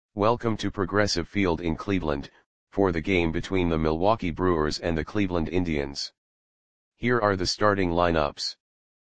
Welcome to Progressive Field in Cleveland, for the game between the Milwaukee Brewers and the Cleveland Indians. Here are the starting lineups.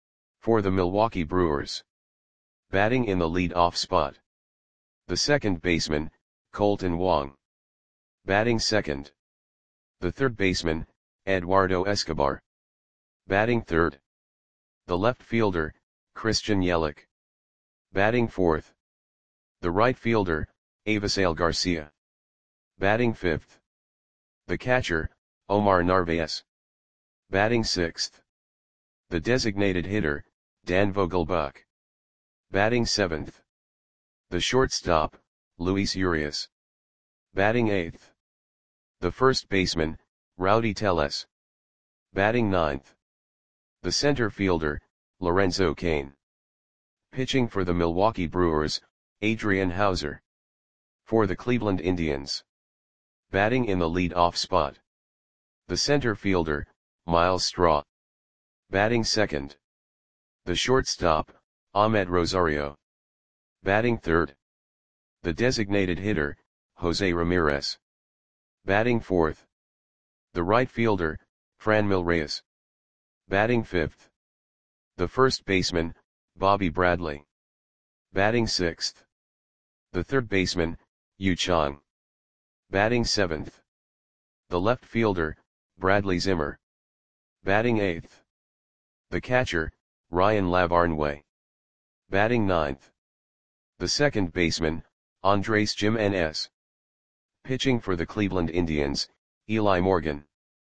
For the Milwaukee Brewers. Batting in the lead-off spot. The second baseman, Kolten Wong. Batting second. The third baseman, Eduardo Escobar. Batting third. The left fielder, Christian Yelich. Batting fourth. The right fielder, Avisail Garcia. Batting fifth. The catcher, Omar Narvaez. Batting sixth. The designated hitter, Dan Vogelbach. Batting seventh. The shortstop, Luis Urias. Batting eighth. The first baseman, Rowdy Tellez. Batting ninth. The center fielder, Lorenzo Cain. Pitching for the Milwaukee Brewers, Adrian Houser. For the Cleveland Indians. Batting in the lead-off spot. The center fielder, Myles Straw. Batting second. The shortstop, Ahmed Rosario. Batting third. The designated hitter, Jose Ramirez. Batting fourth. The right fielder, Franmil Reyes. Batting fifth. The first baseman, Bobby Bradley. Batting sixth. The third baseman, Yu Chang. Batting seventh. The left fielder, Bradley Zimmer. Batting eighth. The catcher, Ryan Lavarnway. Batting ninth. The second baseman, Andres Gimenez. Pitching for the Cleveland Indians, Eli Morgan.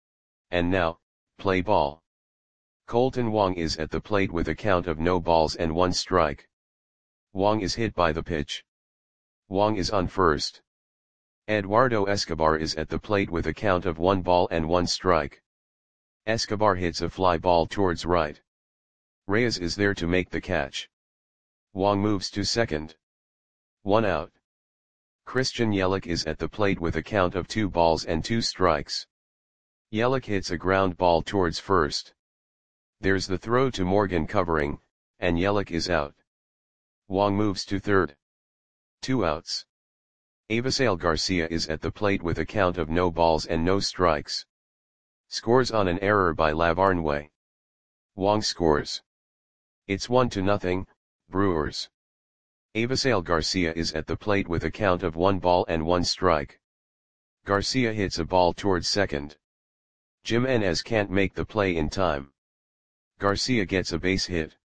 And now, play ball. Kolten Wong is at the plate with a count of no balls and 1 strike. Wong is hit by the pitch. Wong is on first. Eduardo Escobar is at the plate with a count of 1 ball and 1 strike. Escobar hits a fly ball towards right. Reyes is there to make the catch. Wong moves to second. 1 out. Christian Yelich is at the plate with a count of 2 balls and 2 strikes. Yelich hits a ground ball towards first. There's the throw to Morgan covering, and Yelich is out. Wong moves to third. 2 outs. Avisail Garcia is at the plate with a count of no balls and no strikes. Scores on an error by Lavarnway. Wong scores. It's 1-0, Brewers. Avisail Garcia is at the plate with a count of 1 ball and 1 strike. Garcia hits a ball towards second. Gimenez can't make the play in time. Garcia gets a base hit.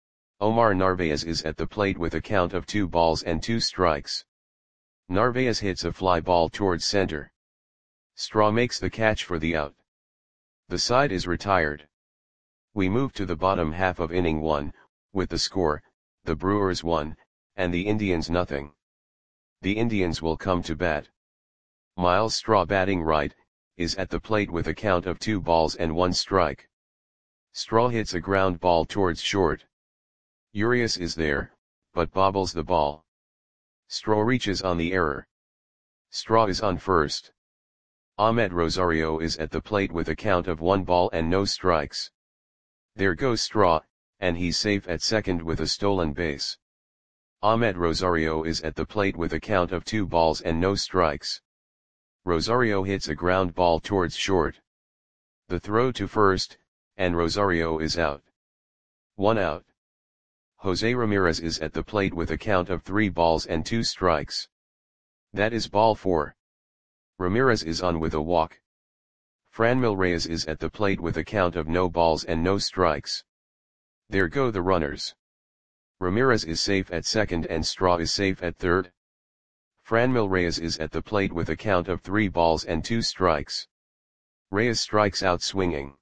Omar Narvaez is at the plate with a count of 2 balls and 2 strikes. Narvaez hits a fly ball towards center. Straw makes the catch for the out. The side is retired. We move to the bottom half of inning 1, with the score, the Brewers 1, and the Indians 0. The Indians will come to bat. Myles Straw, batting right, is at the plate with a count of 2 balls and 1 strike. Straw hits a ground ball towards short. Urias is there, but bobbles the ball. Straw reaches on the error. Straw is on first. Ahmed Rosario is at the plate with a count of 1 ball and no strikes. There goes Straw, and he's safe at second with a stolen base. Ahmed Rosario is at the plate with a count of 2 balls and no strikes. Rosario hits a ground ball towards short. The throw to first, and Rosario is out. 1 out. Jose Ramirez is at the plate with a count of 3 balls and 2 strikes. That is ball 4. Ramirez is on with a walk. Franmil Reyes is at the plate with a count of no balls and no strikes. There go the runners. Ramirez is safe at second and Straw is safe at third. Franmil Reyes is at the plate with a count of 3 balls and 2 strikes. Reyes strikes out swinging.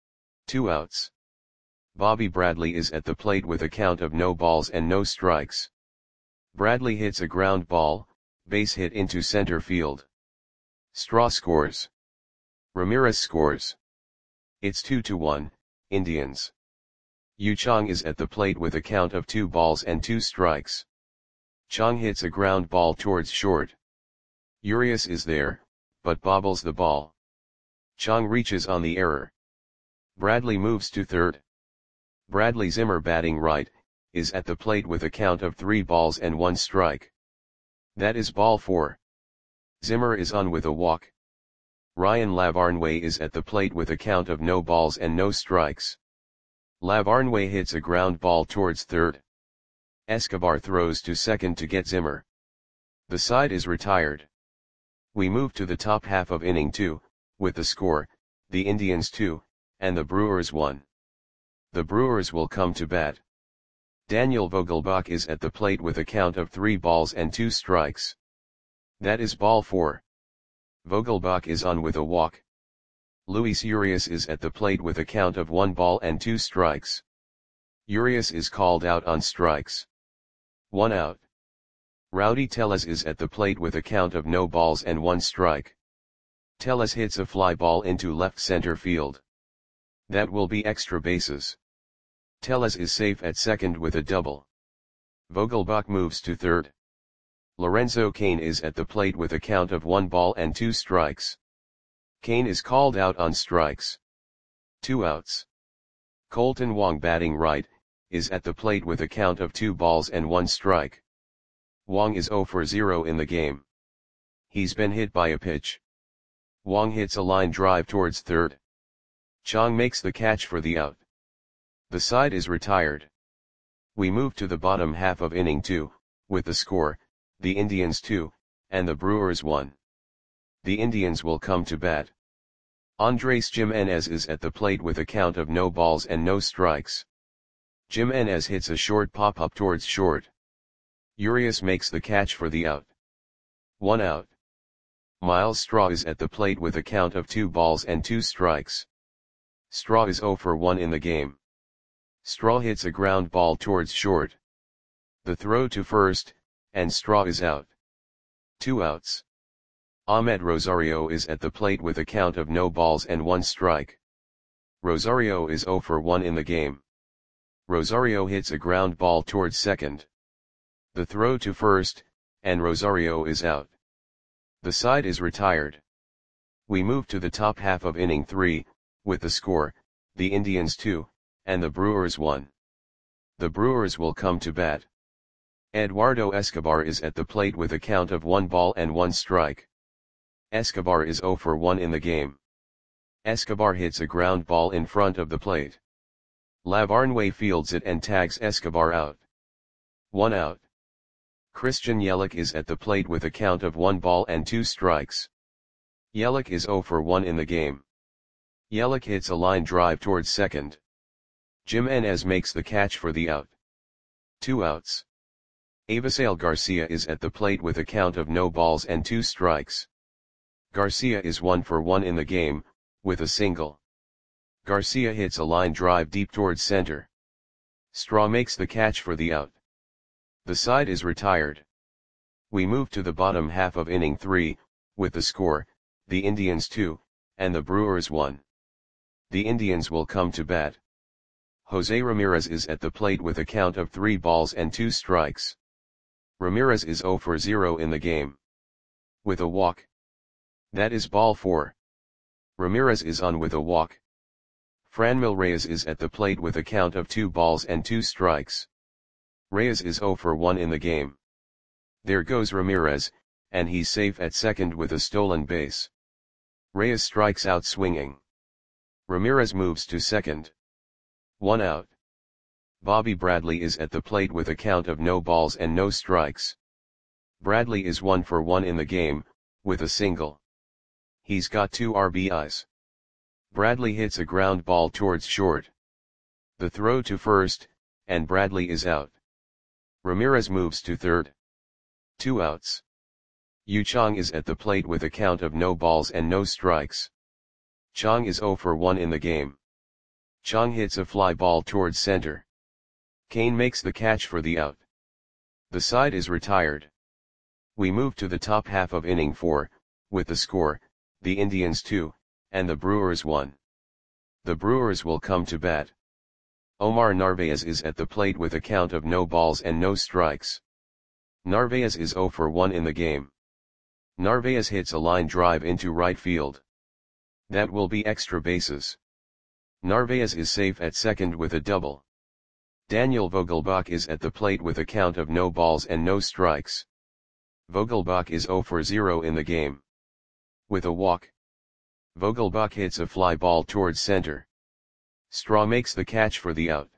2 outs. Bobby Bradley is at the plate with a count of no balls and no strikes. Bradley hits a ground ball, base hit into center field. Straw scores. Ramirez scores. It's 2-1, Indians. Yu Chang is at the plate with a count of 2 balls and 2 strikes. Chang hits a ground ball towards short. Urias is there, but bobbles the ball. Chang reaches on the error. Bradley moves to third. Bradley Zimmer, batting right, is at the plate with a count of 3 balls and 1 strike. That is ball 4. Zimmer is on with a walk. Ryan Lavarnway is at the plate with a count of no balls and no strikes. Lavarnway hits a ground ball towards third. Escobar throws to second to get Zimmer. The side is retired. We move to the top half of inning 2, with the score, the Indians 2, and the Brewers 1. The Brewers will come to bat. Daniel Vogelbach is at the plate with a count of 3 balls and 2 strikes. That is ball 4. Vogelbach is on with a walk. Luis Urias is at the plate with a count of 1 ball and 2 strikes. Urias is called out on strikes. 1 out. Rowdy Tellez is at the plate with a count of no balls and 1 strike. Tellez hits a fly ball into left center field. That will be extra bases. Tellez is safe at second with a double. Vogelbach moves to third. Lorenzo Cain is at the plate with a count of 1 ball and 2 strikes. Cain is called out on strikes. 2 outs. Colton Wong, batting right, is at the plate with a count of 2 balls and 1 strike. Wong is 0 for 0 in the game. He's been hit by a pitch. Wong hits a line drive towards third. Chong makes the catch for the out. The side is retired. We move to the bottom half of inning 2, with the score, the Indians 2, and the Brewers 1. The Indians will come to bat. Andres Jimenez is at the plate with a count of no balls and no strikes. Jimenez hits a short pop-up towards short. Urias makes the catch for the out. 1 out. Miles Straw is at the plate with a count of 2 balls and 2 strikes. Straw is 0 for 1 in the game. Straw hits a ground ball towards short. The throw to first, and Straw is out. 2 outs. Ahmed Rosario is at the plate with a count of no balls and 1 strike. Rosario is 0 for 1 in the game. Rosario hits a ground ball towards second. The throw to first, and Rosario is out. The side is retired. We move to the top half of inning 3, with the score, the Indians 2, and the Brewers 1. The Brewers will come to bat. Eduardo Escobar is at the plate with a count of 1 ball and 1 strike. Escobar is 0 for 1 in the game. Escobar hits a ground ball in front of the plate. Lavarnway fields it and tags Escobar out. 1 out. Christian Yelich is at the plate with a count of 1 ball and 2 strikes. Yelich is 0 for 1 in the game. Yelich hits a line drive towards second. Jimenez makes the catch for the out. 2 outs. Avisail Garcia is at the plate with a count of no balls and 2 strikes. Garcia is 1 for 1 in the game, with a single. Garcia hits a line drive deep towards center. Straw makes the catch for the out. The side is retired. We move to the bottom half of inning 3, with the score, the Indians 2, and the Brewers 1. The Indians will come to bat. Jose Ramirez is at the plate with a count of 3 balls and 2 strikes. Ramirez is 0 for 0 in the game. With a walk. That is ball 4. Ramirez is on with a walk. Franmil Reyes is at the plate with a count of 2 balls and 2 strikes. Reyes is 0 for 1 in the game. There goes Ramirez, and he's safe at second with a stolen base. Reyes strikes out swinging. Ramirez moves to second. 1 out. Bobby Bradley is at the plate with a count of no balls and no strikes. Bradley is 1 for 1 in the game, with a single. He's got 2 RBIs. Bradley hits a ground ball towards short. The throw to first, and Bradley is out. Ramirez moves to third. 2 outs. Yu Chang is at the plate with a count of no balls and no strikes. Chang is 0 for 1 in the game. Chang hits a fly ball towards center. Cain makes the catch for the out. The side is retired. We move to the top half of inning 4, with the score, the Indians 2, and the Brewers 1. The Brewers will come to bat. Omar Narvaez is at the plate with a count of no balls and no strikes. Narvaez is 0 for 1 in the game. Narvaez hits a line drive into right field. That will be extra bases. Narvaez is safe at second with a double. Daniel Vogelbach is at the plate with a count of no balls and no strikes. Vogelbach is 0 for 0 in the game. With a walk, Vogelbach hits a fly ball towards center. Straw makes the catch for the out.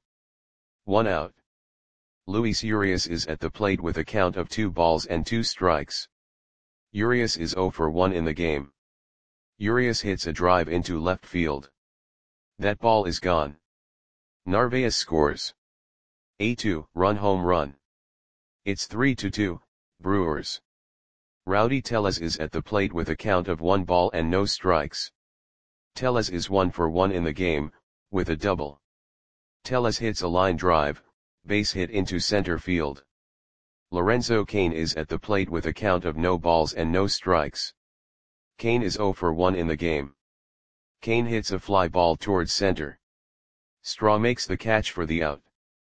1 out. Luis Urias is at the plate with a count of 2 balls and 2 strikes. Urias is 0 for 1 in the game. Urias hits a drive into left field. That ball is gone. Narvaez scores a 2-run home run. It's 3-2, Brewers. Rowdy Tellez is at the plate with a count of 1 ball and no strikes. Tellez is 1 for 1 in the game, with a double. Tellez hits a line drive, base hit into center field. Lorenzo Cain is at the plate with a count of no balls and no strikes. Cain is 0 for 1 in the game. Cain hits a fly ball towards center. Straw makes the catch for the out.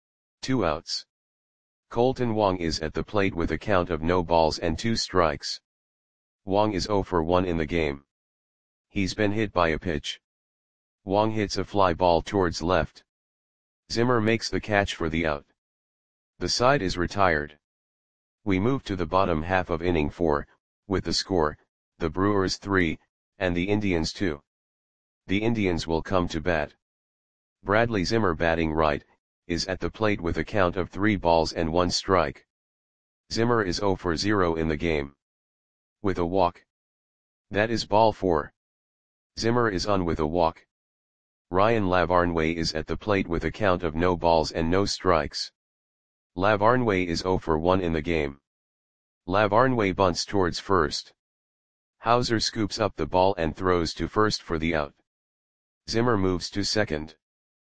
2 outs. Colton Wong is at the plate with a count of no balls and 2 strikes. Wong is 0 for 1 in the game. He's been hit by a pitch. Wong hits a fly ball towards left. Zimmer makes the catch for the out. The side is retired. We move to the bottom half of inning 4, with the score, the Brewers 3, and the Indians 2. The Indians will come to bat. Bradley Zimmer, batting right, is at the plate with a count of 3 balls and 1 strike. Zimmer is 0 for 0 in the game. With a walk. That is ball 4. Zimmer is on with a walk. Ryan Lavarnway is at the plate with a count of no balls and no strikes. Lavarnway is 0 for 1 in the game. Lavarnway bunts towards first. Hauser scoops up the ball and throws to first for the out. Zimmer moves to second.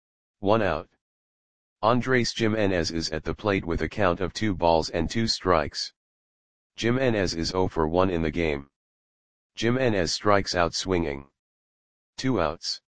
1 out. Andres Jimenez is at the plate with a count of 2 balls and 2 strikes. Jimenez is 0 for 1 in the game. Jimenez strikes out swinging. 2 outs.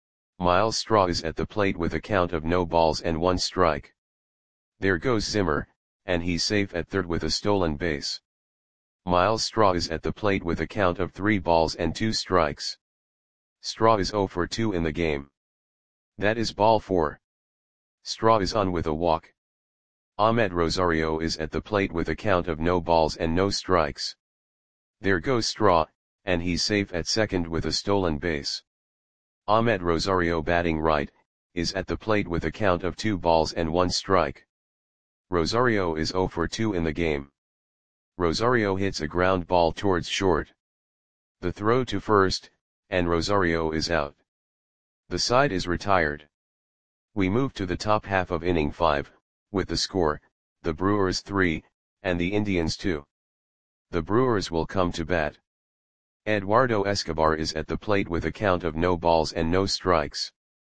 Miles Straw is at the plate with a count of no balls and 1 strike. There goes Zimmer, and he's safe at third with a stolen base. Miles Straw is at the plate with a count of 3 balls and 2 strikes. Straw is 0 for 2 in the game. That is ball 4. Straw is on with a walk. Ahmed Rosario is at the plate with a count of no balls and no strikes. There goes Straw, and he's safe at second with a stolen base. Ahmed Rosario, batting right, is at the plate with a count of 2 balls and 1 strike. Rosario is 0 for 2 in the game. Rosario hits a ground ball towards short. The throw to first, and Rosario is out. The side is retired. We move to the top half of inning 5, with the score, the Brewers 3, and the Indians 2. The Brewers will come to bat. Eduardo Escobar is at the plate with a count of no balls and no strikes.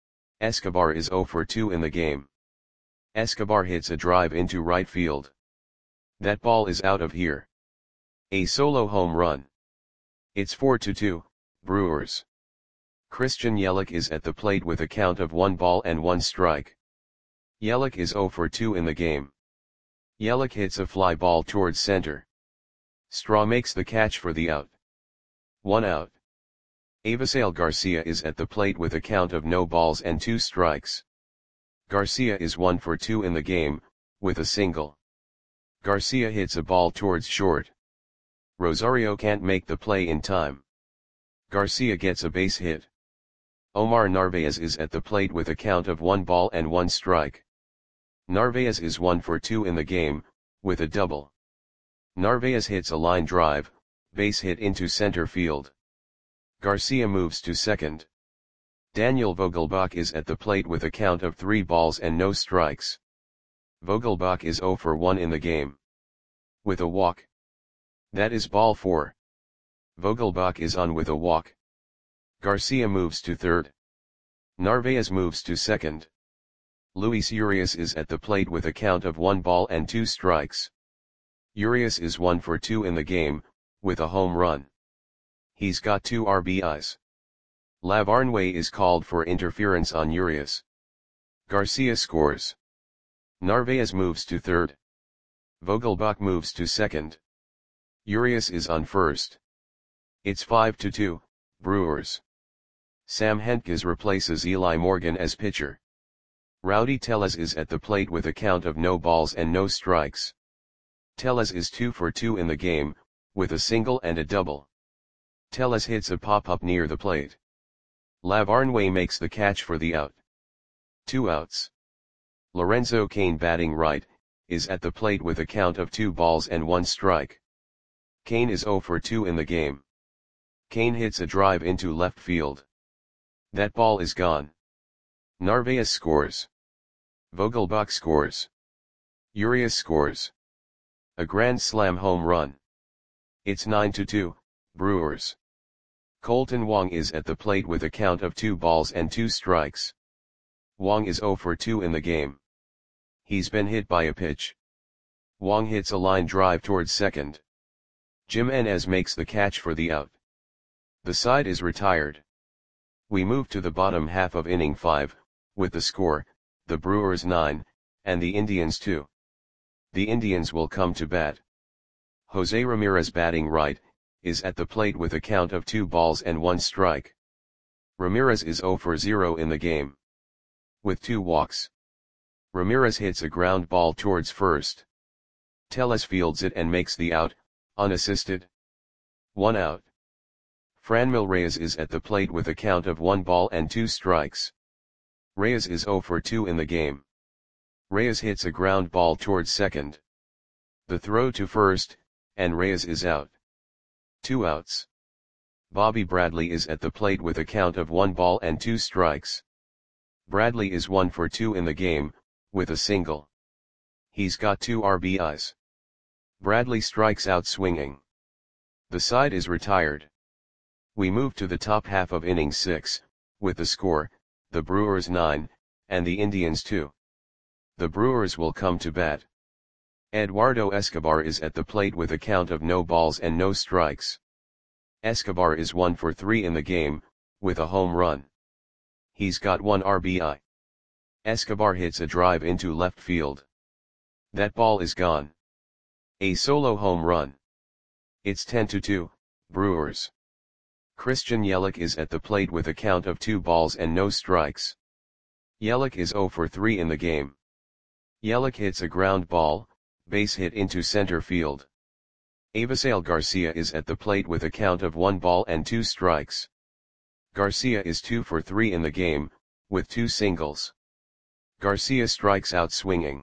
Escobar is 0 for 2 in the game. Escobar hits a drive into right field. That ball is out of here. A solo home run. It's 4-2, Brewers. Christian Yelich is at the plate with a count of 1 ball and 1 strike. Yelich is 0 for 2 in the game. Yelich hits a fly ball towards center. Straw makes the catch for the out. 1 out. Avisail Garcia is at the plate with a count of no balls and 2 strikes. Garcia is 1 for 2 in the game, with a single. Garcia hits a ball towards short. Rosario can't make the play in time. Garcia gets a base hit. Omar Narvaez is at the plate with a count of 1 ball and 1 strike. Narvaez is 1 for 2 in the game, with a double. Narvaez hits a line drive, base hit into center field. Garcia moves to second. Daniel Vogelbach is at the plate with a count of 3 balls and no strikes. Vogelbach is 0 for 1 in the game. With a walk. That is ball 4. Vogelbach is on with a walk. Garcia moves to third. Narvaez moves to second. Luis Urias is at the plate with a count of 1 ball and 2 strikes. Urias is 1 for 2 in the game, with a home run. He's got 2 RBIs. Lavarnway is called for interference on Urias. Garcia scores. Narvaez moves to third. Vogelbach moves to second. Urias is on first. It's 5-2, Brewers. Sam Hentges replaces Eli Morgan as pitcher. Rowdy Tellez is at the plate with a count of no balls and no strikes. Tellez is 2 for 2 in the game, with a single and a double. Tellez hits a pop-up near the plate. Lavarnway makes the catch for the out. 2 outs. Lorenzo Cain, batting right, is at the plate with a count of 2 balls and 1 strike. Cain is 0 for 2 in the game. Cain hits a drive into left field. That ball is gone. Narvaez scores. Vogelbach scores. Urias scores. A grand slam home run. It's 9-2, Brewers. Colton Wong is at the plate with a count of 2 balls and 2 strikes. Wong is 0 for 2 in the game. He's been hit by a pitch. Wong hits a line drive towards second. Jimenez makes the catch for the out. The side is retired. We move to the bottom half of inning 5, with the score, the Brewers 9, and the Indians 2. The Indians will come to bat. Jose Ramirez, batting right, is at the plate with a count of 2 balls and 1 strike. Ramirez is 0 for 0 in the game. With 2 walks. Ramirez hits a ground ball towards first. Tellez fields it and makes the out, unassisted. 1 out. Franmil Reyes is at the plate with a count of 1 ball and 2 strikes. Reyes is 0 for 2 in the game. Reyes hits a ground ball towards second. The throw to first, and Reyes is out. 2 outs. Bobby Bradley is at the plate with a count of 1 ball and 2 strikes. Bradley is 1 for 2 in the game, with a single. He's got 2 RBIs. Bradley strikes out swinging. The side is retired. We move to the top half of inning 6, with the score, the Brewers 9, and the Indians 2. The Brewers will come to bat. Eduardo Escobar is at the plate with a count of no balls and no strikes. Escobar is 1 for 3 in the game, with a home run. He's got 1 RBI. Escobar hits a drive into left field. That ball is gone. A solo home run. It's 10-2, Brewers. Christian Yelich is at the plate with a count of 2 balls and no strikes. Yelich is 0 for 3 in the game. Yelich hits a ground ball, base hit into center field. Avisail Garcia is at the plate with a count of 1 ball and 2 strikes. Garcia is 2 for 3 in the game, with 2 singles. Garcia strikes out swinging.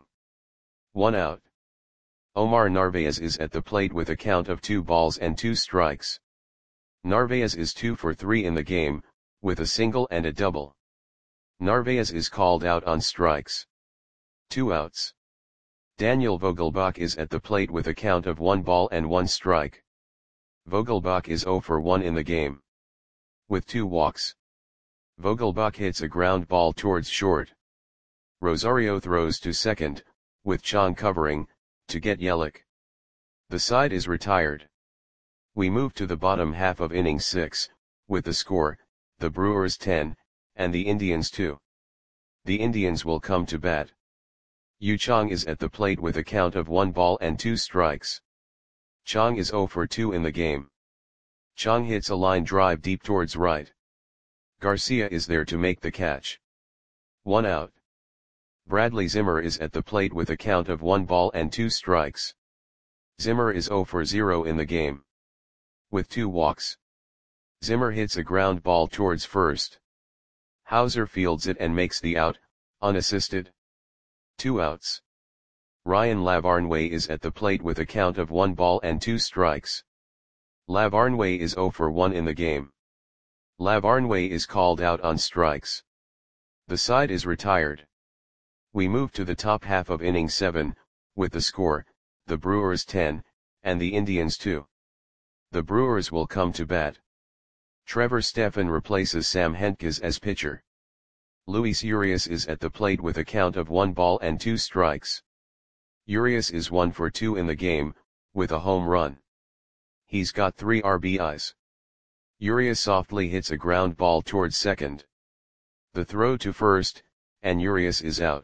1 out. Omar Narvaez is at the plate with a count of 2 balls and 2 strikes. Narvaez is 2 for 3 in the game, with a single and a double. Narvaez is called out on strikes. 2 outs. Daniel Vogelbach is at the plate with a count of 1 ball and 1 strike. Vogelbach is 0 for 1 in the game. With 2 walks. Vogelbach hits a ground ball towards short. Rosario throws to second, with Chong covering, to get Yelich. The side is retired. We move to the bottom half of inning 6, with the score, the Brewers 10, and the Indians 2. The Indians will come to bat. Yu Chong is at the plate with a count of 1 ball and 2 strikes. Chong is 0 for 2 in the game. Chong hits a line drive deep towards right. Garcia is there to make the catch. 1 out. Bradley Zimmer is at the plate with a count of 1 ball and 2 strikes. Zimmer is 0 for 0 in the game. With 2 walks. Zimmer hits a ground ball towards first. Hauser fields it and makes the out, unassisted. 2 outs. Ryan Lavarnway is at the plate with a count of 1 ball and 2 strikes. Lavarnway is 0 for 1 in the game. Lavarnway is called out on strikes. The side is retired. We move to the top half of inning 7, with the score, the Brewers 10, and the Indians 2. The Brewers will come to bat. Trevor Stephan replaces Sam Hentges as pitcher. Luis Urias is at the plate with a count of 1 ball and 2 strikes. Urias is 1 for 2 in the game, with a home run. He's got 3 RBIs. Urias softly hits a ground ball towards second. The throw to first, and Urias is out.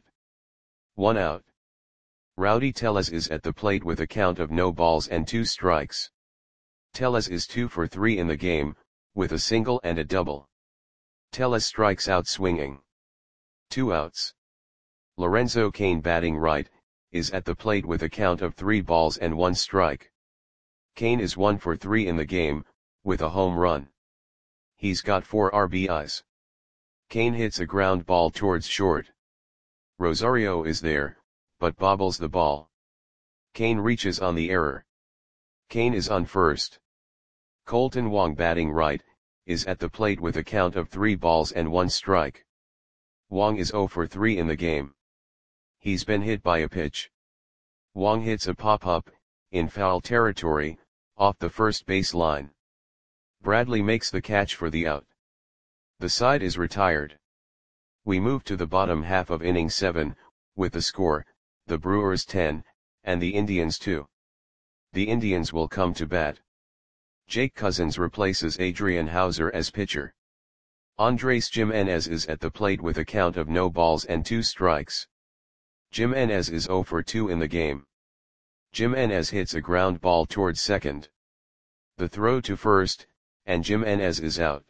1 out. Rowdy Tellez is at the plate with a count of no balls and 2 strikes. Tellez is 2 for 3 in the game, with a single and a double. Tellez strikes out swinging. 2 outs. Lorenzo Cain, batting right, is at the plate with a count of 3 balls and 1 strike. Cain is 1 for 3 in the game, with a home run. He's got 4 RBIs. Cain hits a ground ball towards short. Rosario is there, but bobbles the ball. Cain reaches on the error. Cain is on first. Kolten Wong, batting right, is at the plate with a count of 3 balls and 1 strike. Wong is 0 for 3 in the game. He's been hit by a pitch. Wong hits a pop-up, in foul territory, off the first base line. Bradley makes the catch for the out. The side is retired. We move to the bottom half of inning 7, with the score, the Brewers 10, and the Indians 2. The Indians will come to bat. Jake Cousins replaces Adrian Hauser as pitcher. Andres Gimenez is at the plate with a count of no balls and 2 strikes. Gimenez is 0 for 2 in the game. Gimenez hits a ground ball towards second. The throw to first, and Gimenez is out.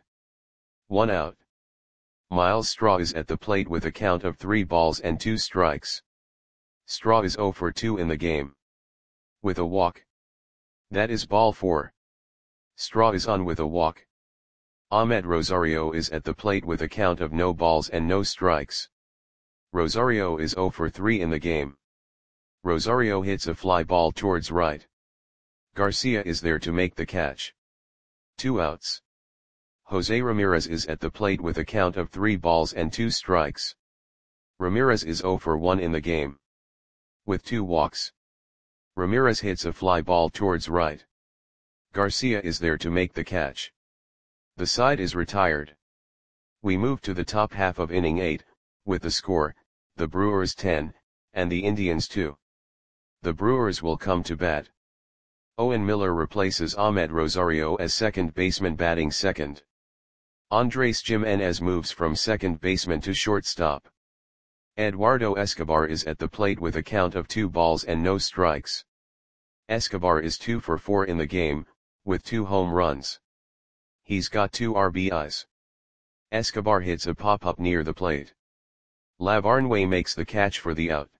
1 out. Miles Straw is at the plate with a count of 3 balls and 2 strikes. Straw is 0 for 2 in the game. With a walk. That is ball 4. Straw is on with a walk. Ahmed Rosario is at the plate with a count of no balls and no strikes. Rosario is 0 for 3 in the game. Rosario hits a fly ball towards right. Garcia is there to make the catch. 2 outs. Jose Ramirez is at the plate with a count of 3 balls and 2 strikes. Ramirez is 0 for 1 in the game. With 2 walks. Ramirez hits a fly ball towards right. Garcia is there to make the catch. The side is retired. We move to the top half of inning 8, with the score, the Brewers 10, and the Indians 2. The Brewers will come to bat. Owen Miller replaces Ahmed Rosario as second baseman, batting second. Andres Gimenez moves from second baseman to shortstop. Eduardo Escobar is at the plate with a count of 2 balls and no strikes. Escobar is 2 for 4 in the game, with 2 home runs. He's got 2 RBIs. Escobar hits a pop-up near the plate. Lavarnway makes the catch for the out.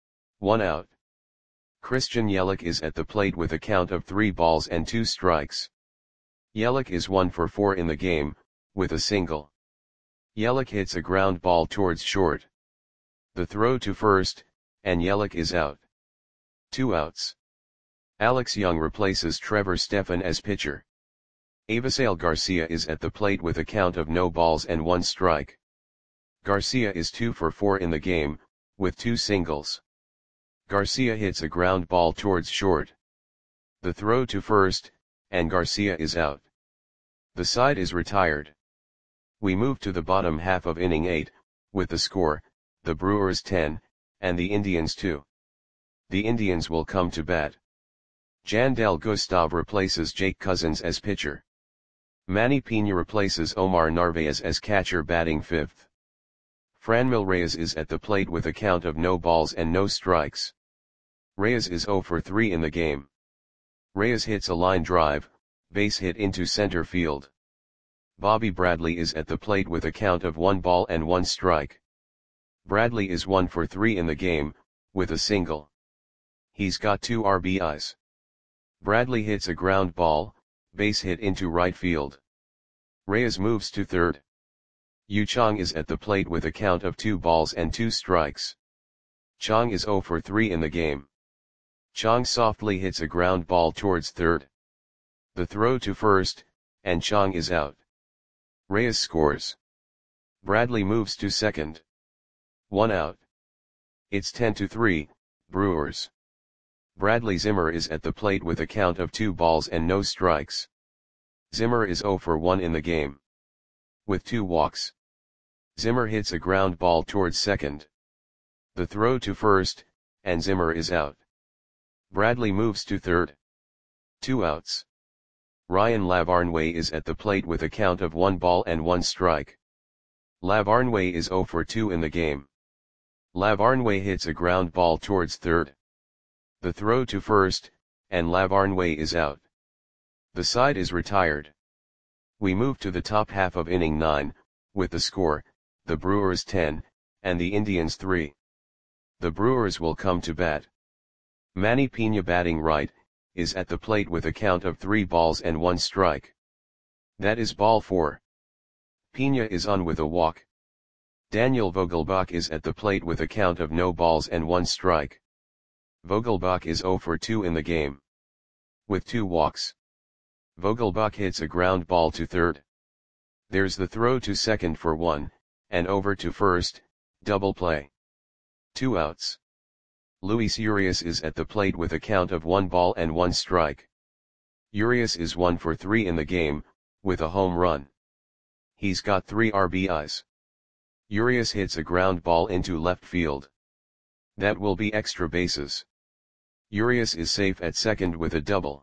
1 out. Christian Yelich is at the plate with a count of 3 balls and 2 strikes. Yelich is 1 for 4 in the game, with a single. Yelich hits a ground ball towards short. The throw to first, and Yelich is out. 2 outs. Alex Young replaces Trevor Stephan as pitcher. Avisail Garcia is at the plate with a count of no balls and 1 strike. Garcia is 2 for 4 in the game, with 2 singles. Garcia hits a ground ball towards short. The throw to first, and Garcia is out. The side is retired. We move to the bottom half of inning 8, with the score, the Brewers 10, and the Indians 2. The Indians will come to bat. Jandel Gustav replaces Jake Cousins as pitcher. Manny Pena replaces Omar Narvaez as catcher, batting 5th. Franmil Reyes is at the plate with a count of no balls and no strikes. Reyes is 0 for 3 in the game. Reyes hits a line drive, base hit into center field. Bobby Bradley is at the plate with a count of 1 ball and 1 strike. Bradley is 1 for 3 in the game, with a single. He's got 2 RBIs. Bradley hits a ground ball, base hit into right field. Reyes moves to third. Yu Chang is at the plate with a count of 2 balls and 2 strikes. Chang is 0 for 3 in the game. Chang softly hits a ground ball towards third. The throw to first, and Chang is out. Reyes scores. Bradley moves to second. 1 out. It's 10-3, Brewers. Bradley Zimmer is at the plate with a count of 2 balls and no strikes. Zimmer is 0 for 1 in the game. With 2 walks. Zimmer hits a ground ball towards second. The throw to first, and Zimmer is out. Bradley moves to third. 2 outs. Ryan Lavarnway is at the plate with a count of 1 ball and 1 strike. Lavarnway is 0 for 2 in the game. Lavarnway hits a ground ball towards third. The throw to first, and Lavarnway is out. The side is retired. We move to the top half of inning 9, with the score, the Brewers 10, and the Indians 3. The Brewers will come to bat. Manny Piña batting right, is at the plate with a count of 3 balls and 1 strike. That is ball 4. Piña is on with a walk. Daniel Vogelbach is at the plate with a count of no balls and 1 strike. Vogelbach is 0 for 2 in the game. With 2 walks. Vogelbach hits a ground ball to third. There's the throw to second for 1, and over to first, double play. 2 outs. Luis Urias is at the plate with a count of 1 ball and 1 strike. Urias is 1 for 3 in the game, with a home run. He's got 3 RBIs. Urias hits a ground ball into left field. That will be extra bases. Urias is safe at second with a double.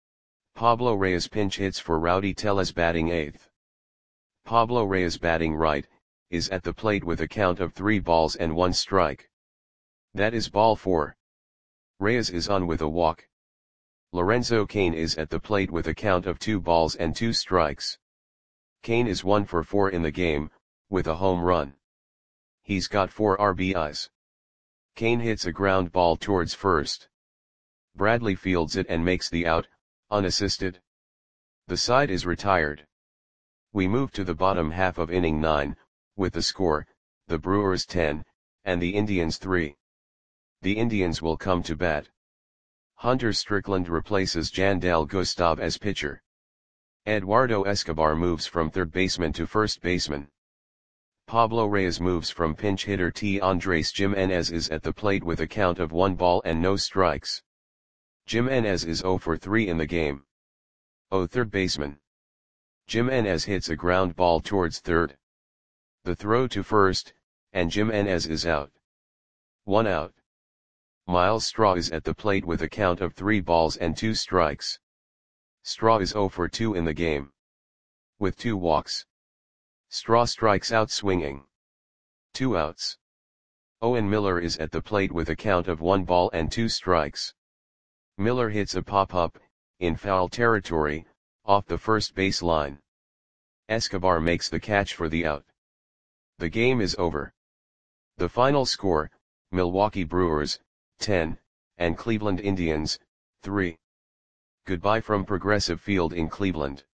Pablo Reyes pinch hits for Rowdy Tellez batting 8th. Pablo Reyes batting right, is at the plate with a count of 3 balls and 1 strike. That is ball 4. Reyes is on with a walk. Lorenzo Cain is at the plate with a count of 2 balls and 2 strikes. Cain is 1 for 4 in the game, with a home run. He's got 4 RBIs. Cain hits a ground ball towards first. Bradley fields it and makes the out, unassisted. The side is retired. We move to the bottom half of inning 9, with the score, the Brewers 10, and the Indians 3. The Indians will come to bat. Hunter Strickland replaces Jandal Gustav as pitcher. Eduardo Escobar moves from third baseman to first baseman. Pablo Reyes moves from pinch hitter to Andres Gimenez is at the plate with a count of 1 ball and no strikes. Gimenez is 0 for 3 in the game. Third baseman. Gimenez hits a ground ball towards third. The throw to first, and Gimenez is out. 1 out. Miles Straw is at the plate with a count of 3 balls and 2 strikes. Straw is 0 for 2 in the game. With 2 walks. Straw strikes out swinging. 2 outs. Owen Miller is at the plate with a count of 1 ball and 2 strikes. Miller hits a pop-up, in foul territory, off the first base line. Escobar makes the catch for the out. The game is over. The final score, Milwaukee Brewers, 10, and Cleveland Indians, 3. Goodbye from Progressive Field in Cleveland.